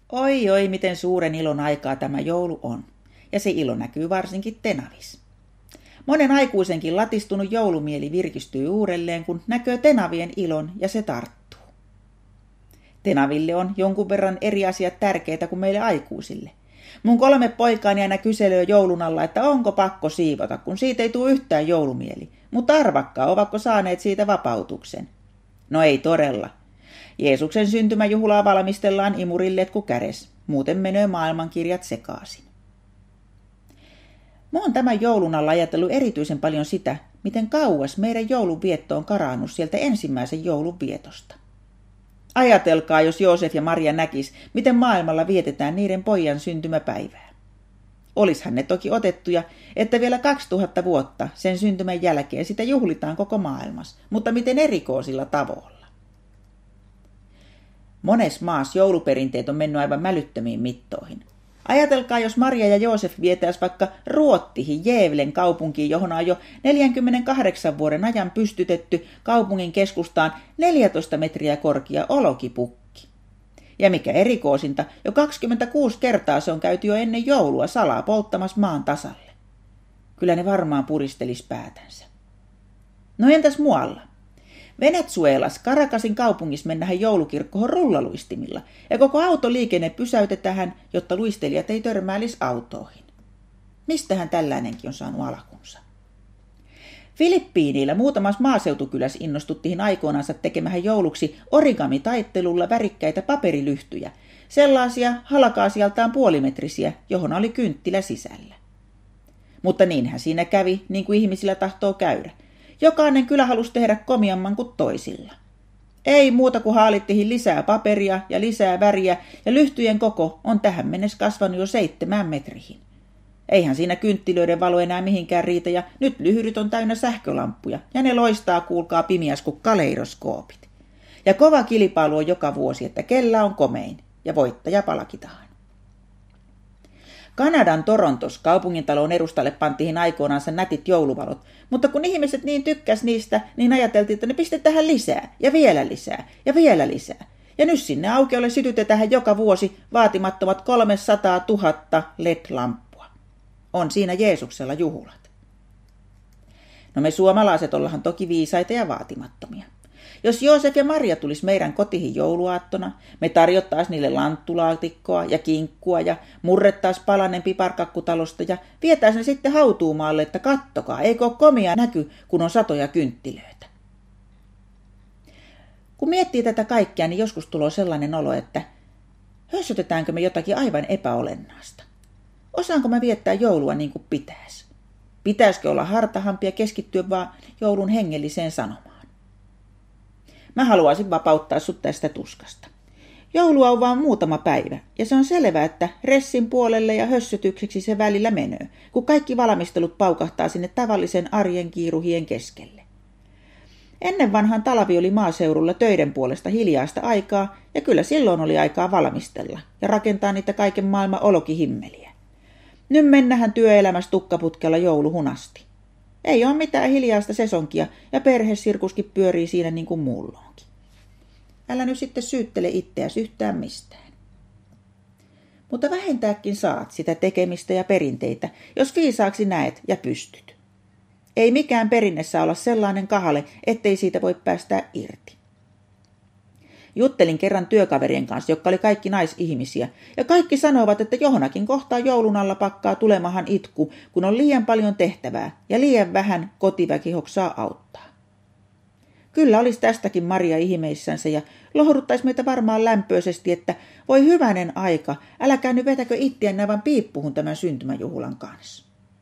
Oi oi, miten suuren ilon aikaa tämä joulu on. Ja se ilo näkyy varsinkin Tenavis. Monen aikuisenkin latistunut joulumieli virkistyy uudelleen, kun näkee Tenavien ilon ja se tarttuu. Tenaville on jonkun verran eri asiat tärkeitä kuin meille aikuisille. Mun 3 poikaani aina kyselöö joulun alla, että onko pakko siivota, kun siitä ei tule yhtään joulumieli. Mutta arvakkaa, ovatko saaneet siitä vapautuksen? No ei todella. Jeesuksen syntymäjuhlaa valmistellaan imurilleet kuin käres. Muuten menee maailmankirjat sekaisin. Mä oon tämän joulun alla ajatellut erityisen paljon sitä, miten kauas meidän joulunvietto on karannut sieltä ensimmäisen joulun vietosta. Ajatelkaa, jos Joosef ja Maria näkis, miten maailmalla vietetään niiden pojan syntymäpäivää. Olishan ne toki otettuja, että vielä 2000 vuotta sen syntymän jälkeen sitä juhlitaan koko maailmassa, mutta miten erikoisilla tavoilla. Mones maassa jouluperinteet on mennyt aivan mälyttömiin mittoihin. Ajatelkaa, jos Maria ja Joosef vietäis vaikka Ruottihin Gävlen kaupunkiin, johon on jo 48 vuoden ajan pystytetty kaupungin keskustaan 14 metriä korkea olokipukki. Ja mikä erikoisinta, jo 26 kertaa se on käyty jo ennen joulua salaa polttamassa maan tasalle. Kyllä ne varmaan puristelis päätänsä. No entäs muualla? Venezuelas Caracasin kaupungissa mennään joulukirkkoon rullaluistimilla ja koko autoliikenne pysäytetään, jotta luistelijat ei törmäilisi autoihin. Mistähän tällainenkin on saanut alkunsa? Filippiineillä muutamassa maaseutukylässä innostuttiin aikoinansa tekemähän jouluksi origami-taittelulla värikkäitä paperilyhtyjä, sellaisia halakaasialtaan puolimetrisiä, johon oli kynttilä sisällä. Mutta niinhän siinä kävi, niin kuin ihmisillä tahtoo käydä. Jokainen kylä halusi tehdä komiamman kuin toisilla. Ei muuta kuin haalittiin lisää paperia ja lisää väriä, ja lyhtyjen koko on tähän mennessä kasvanut jo 7 metriin. Eihän siinä kynttilöiden valo enää mihinkään riitä, ja nyt lyhyrit on täynnä sähkölamppuja, ja ne loistaa kuulkaa pimiäs kuin kaleidoskoopit. Ja kova kilpailu on joka vuosi, että kellä on komein, ja voittaja palkitaan. Kanadan Torontos kaupungintalon edustalle pantiin aikoinansa nätit jouluvalot, mutta kun ihmiset niin tykkäs niistä, niin ajateltiin, että ne pistetään lisää, ja vielä lisää, ja vielä lisää. Ja nyt sinne aukiolle sytytetään joka vuosi vaatimattomat 300 000 LED-lamppua. On siinä Jeesuksella juhlat. No me suomalaiset ollaan toki viisaita ja vaatimattomia. Jos Joosef ja Maria tulisi meidän kotiin jouluaattona, me tarjottaisiin niille lanttulaatikkoa ja kinkkua ja murrettaisiin palanen piparkakkutalosta ja vietäisiin ne sitten hautuumaalle, että kattokaa, eikö ole komia näky, kun on satoja kynttilöitä. Kun miettii tätä kaikkea, niin joskus tulee sellainen olo, että hössötetäänkö me jotakin aivan epäolennaista. Osaanko mä viettää joulua niin kuin pitäisi? Pitäisikö olla hartahampi ja keskittyä vaan joulun hengelliseen sanomaan? Mä haluaisin vapauttaa sut tästä tuskasta. Joulua on vaan muutama päivä, ja se on selvää, että ressin puolelle ja hössötykseksi se välillä menee, kun kaikki valmistelut paukahtaa sinne tavallisen arjen kiiruhien keskelle. Ennen vanhan talvi oli maaseudulla töiden puolesta hiljaista aikaa, ja kyllä silloin oli aikaa valmistella ja rakentaa niitä kaiken maailman olokihimmeliä. Nyt mennähän työelämässä tukkaputkella jouluhunasti. Ei ole mitään hiljaista sesonkia, ja perhesirkuskin pyörii siinä niin kuin muulloinkin. Älä nyt sitten syyttele itseäsi yhtään mistään. Mutta vähentääkin saat sitä tekemistä ja perinteitä, jos viisaaksi näet ja pystyt. Ei mikään perinne saa olla sellainen kahale, ettei siitä voi päästää irti. Juttelin kerran työkaverien kanssa, jotka oli kaikki naisihmisiä, ja kaikki sanovat, että johonkin kohtaa joulun alla pakkaa tulemahan itku, kun on liian paljon tehtävää ja liian vähän kotiväki hoksaa auttaa. Kyllä olisi tästäkin Maria ihmeissänsä ja lohduttaisi meitä varmaan lämpöisesti, että voi hyvänen aika, älkää nyt vetäkö itseään aivan piippuhun tämän syntymäjuhlan kanssa.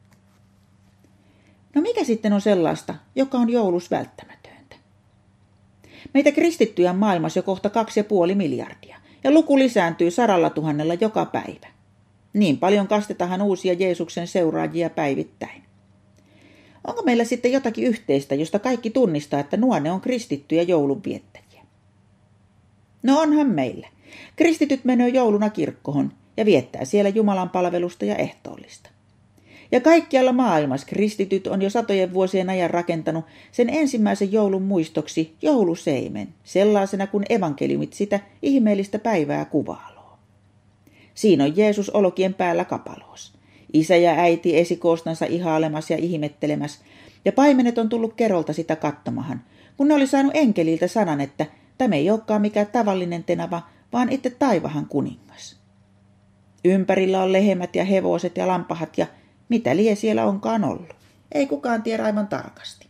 No mikä sitten on sellaista, joka on joulus välttämätöntä? Meitä kristittyjä on maailmassa jo kohta 2,5 miljardia, ja luku lisääntyy 100 000 joka päivä. Niin paljon kastetaan uusia Jeesuksen seuraajia päivittäin. Onko meillä sitten jotakin yhteistä, josta kaikki tunnistaa, että nuo on kristittyjä joulunviettäjiä? No onhan meillä. Kristityt menee jouluna kirkkoon ja viettää siellä Jumalan palvelusta ja ehtoollista. Ja kaikkialla maailmassa kristityt on jo satojen vuosien ajan rakentanut sen ensimmäisen joulun muistoksi jouluseimen, sellaisena kuin evankeliumit sitä ihmeellistä päivää kuvaaloo. Siinä on Jeesus olkien päällä kapaloos. Isä ja äiti esikoostansa ihailemas ja ihmettelemäs, ja paimenet on tullut kerolta sitä kattomahan, kun ne oli saanut enkeliltä sanan, että tämä ei olekaan mikään tavallinen tenava, vaan itse taivahan kuningas. Ympärillä on lehmät ja hevoset ja lampahat ja mitä lie siellä onkaan ollut. Ei kukaan tiedä aivan tarkasti.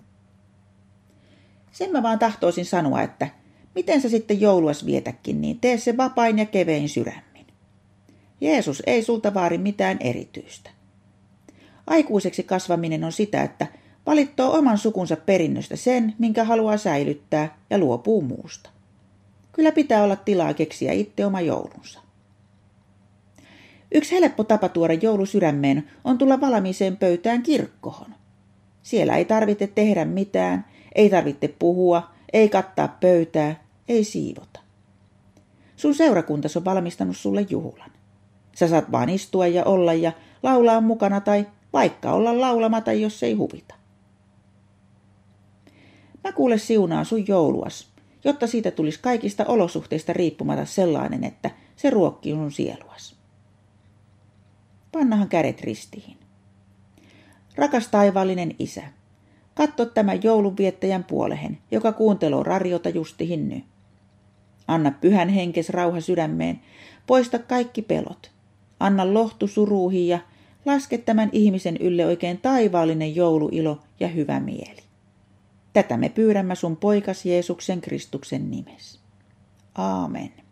Sen mä vaan tahtoisin sanoa, että miten sä sitten jouluas vietäkin, niin tee se vapain ja kevein sydämin. Jeesus ei sulta vaari mitään erityistä. Aikuiseksi kasvaminen on sitä, että valittaa oman sukunsa perinnöstä sen, minkä haluaa säilyttää ja luopuu muusta. Kyllä pitää olla tilaa keksiä itse oma joulunsa. Yksi helppo tapa tuoda joulu sydämeen on tulla valmiiseen pöytään kirkkoon. Siellä ei tarvitse tehdä mitään, ei tarvitse puhua, ei kattaa pöytää, ei siivota. Sun seurakuntas on valmistanut sulle juhlan. Sä saat vaan istua ja olla ja laulaa mukana tai vaikka olla laulamatta, jos ei huvita. Mä kuule siunaan sun jouluas, jotta siitä tulisi kaikista olosuhteista riippumatta sellainen, että se ruokkii sun sieluas. Pannahan kädet ristiin. Rakas taivaallinen Isä, katso tämän joulunviettäjän puolehen, joka kuunteloo radiota justihin nyt. Anna pyhän henkes rauha sydämeen, poista kaikki pelot. Anna lohtu suruihin ja laske tämän ihmisen ylle oikein taivaallinen jouluilo ja hyvä mieli. Tätä me pyydämme sun poikas Jeesuksen Kristuksen nimessä. Aamen.